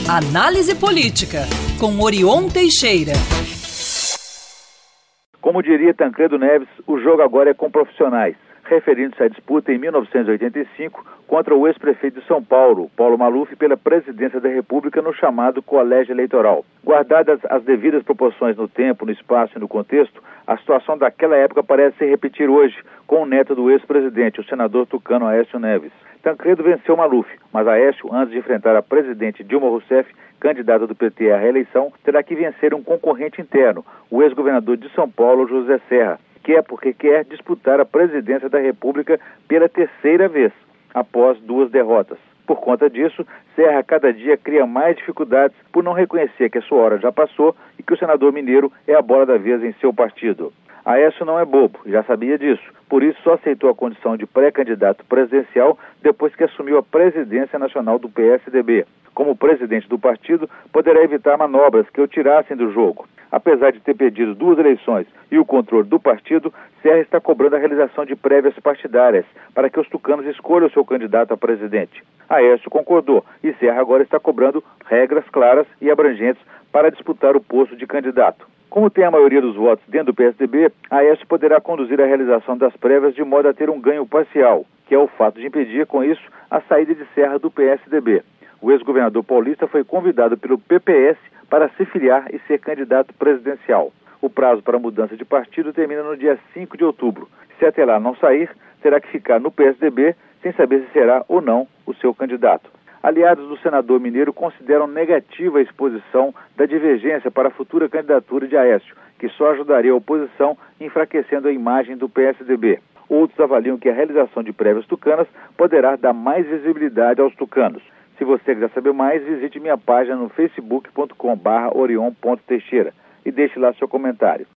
Análise Política, com Orion Teixeira. Como diria Tancredo Neves, o jogo agora é com profissionais, referindo-se à disputa em 1985 contra o ex-prefeito de São Paulo, Paulo Maluf, pela presidência da República no chamado Colégio Eleitoral. Guardadas as devidas proporções no tempo, no espaço e no contexto, a situação daquela época parece se repetir hoje com o neto do ex-presidente, o senador tucano Aécio Neves. Tancredo venceu Maluf, mas Aécio, antes de enfrentar a presidente Dilma Rousseff, candidata do PT à reeleição, terá que vencer um concorrente interno, o ex-governador de São Paulo, José Serra, que é porque quer disputar a presidência da República pela terceira vez, após 2 derrotas. Por conta disso, Serra cada dia cria mais dificuldades por não reconhecer que a sua hora já passou e que o senador mineiro é a bola da vez em seu partido. Aécio não é bobo, já sabia disso, por isso só aceitou a condição de pré-candidato presidencial depois que assumiu a presidência nacional do PSDB. Como presidente do partido, poderá evitar manobras que o tirassem do jogo. Apesar de ter pedido 2 eleições e o controle do partido, Serra está cobrando a realização de prévias partidárias para que os tucanos escolham o seu candidato a presidente. Aécio concordou e Serra agora está cobrando regras claras e abrangentes para disputar o posto de candidato. Como tem a maioria dos votos dentro do PSDB, Aécio poderá conduzir a realização das prévias de modo a ter um ganho parcial, que é o fato de impedir, com isso, a saída de Serra do PSDB. O ex-governador paulista foi convidado pelo PPS para se filiar e ser candidato presidencial. O prazo para a mudança de partido termina no dia 5 de outubro. Se até lá não sair, terá que ficar no PSDB sem saber se será ou não o seu candidato. Aliados do senador mineiro consideram negativa a exposição da divergência para a futura candidatura de Aécio, que só ajudaria a oposição enfraquecendo a imagem do PSDB. Outros avaliam que a realização de prévias tucanas poderá dar mais visibilidade aos tucanos. Se você quiser saber mais, visite minha página no facebook.com/orion.teixeira e deixe lá seu comentário.